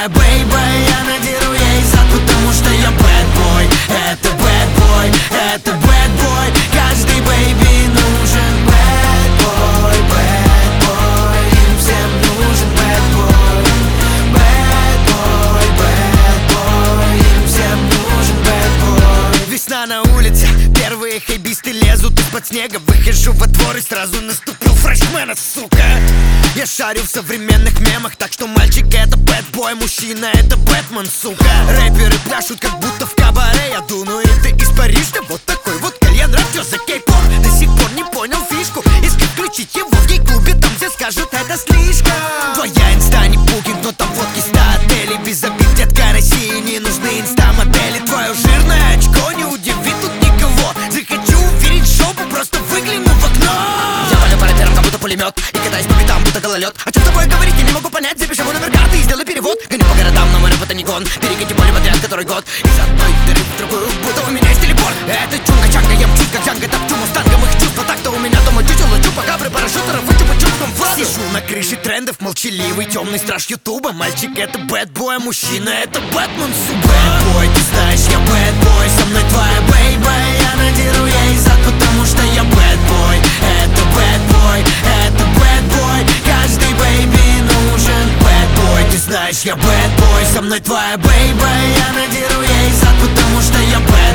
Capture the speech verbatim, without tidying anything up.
твоя бейба. Я надеру ей зад, потому что я bad boy. Это bad boy, это bad boy. Каждый бейби нужен bad boy, bad boy. Им всем нужен bad boy, bad boy, bad boy. Им всем нужен bad boy. Весна на улице, первые хайбисты лезут из-под снега. Выхожу во двор и сразу наступил фрешмена, сука. Я шарю в современных мемах, так что мальчик это бэтбой, мужчина это Бэтмен, сука. Рэперы пляшут как будто в кабаре. Я дуну и ты испаришься, вот такой вот кальян рэп. Чё за кей-поп? До сих пор не понял фишку. Если включить его в гей-клубе, там все скажут это слишком. Твоя инста не букинг, но там фотки ста отелей. Без обид, детка, России не нужны инста-модели. Твое жирное очко не удивит тут никого. Захочу увидеть жопу, просто выгляну в окно. Я валю по рэперам, как будто пулемет, и катаюсь по битам, будто гололед. О чем с тобой говорить, я не могу понять. Запиши мой номер карты и сделай перевод. Гоню по городам, но мой рэп это не гон. Перекиньте поле подряд, который год. Из одной дыры в другую, будто у меня есть телепорт. Это чунга-чанга, я мчусь как джанга. Топчу мустангом их чувства, так-то у меня дома чучело. Чупакабры, парашютеров, вытюпа чувством флага. Сижу на крыше трендов, молчаливый, темный страж ютуба. Мальчик это бэтбой, мужчина это Бэтмен, сука. Бэтбой, ты знаешь, я бэтбой. Со мной твоя бейба. Я надеру ей зад, потому что я бэтбой. Это бэтбой, это бэтбой. Каждый бейби нужен бэтбой. Ты знаешь, я бэтбой. Со мной твоя бейба. Я надеру ей зад, потому что я бэтбой.